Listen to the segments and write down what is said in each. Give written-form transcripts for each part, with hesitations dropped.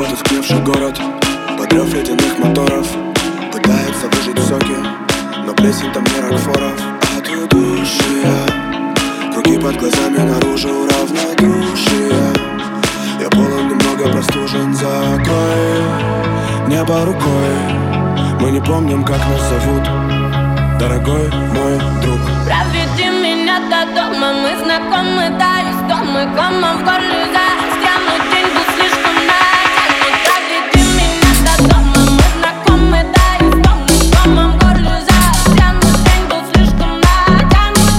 потускневший город, под рев ледяных моторов пытается выжить соки, но плесень там не Рокфоров. А ты душия, круги под глазами, наружу равнодушие. Я полон, немного простужен, закрой небо рукой. Мы не помним, как нас зовут, дорогой мой друг. Проведи меня до дома, мы знакомы, да, и дома, комом в горле застрянут, день был слишком натянут. Проведи меня до дома, мы знакомы, да, и дома, комом в горле застрянут, день был слишком натянут.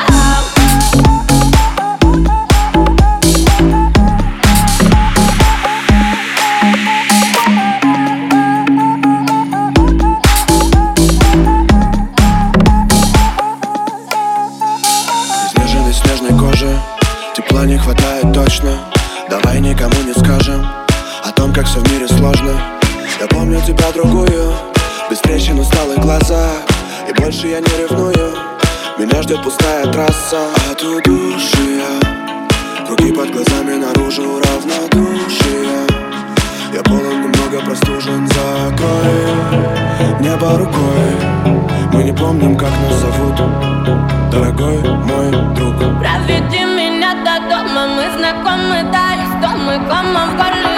Изнеженной снежной кожи тепла не хватает точно. Давай никому не скажем о том, как все в мире сложно. Я помню тебя другую, без трещин усталых глазах, и больше я не ревную. Меня ждет пустая трасса. А ты душия, круги под глазами, наружу равнодушие. Я полон, немного простужен, закрой небо рукой. Мы не помним, как нас зовут, дорогой мой друг. Проведи меня до дома, мы знакомы, да, и дома, комом в горле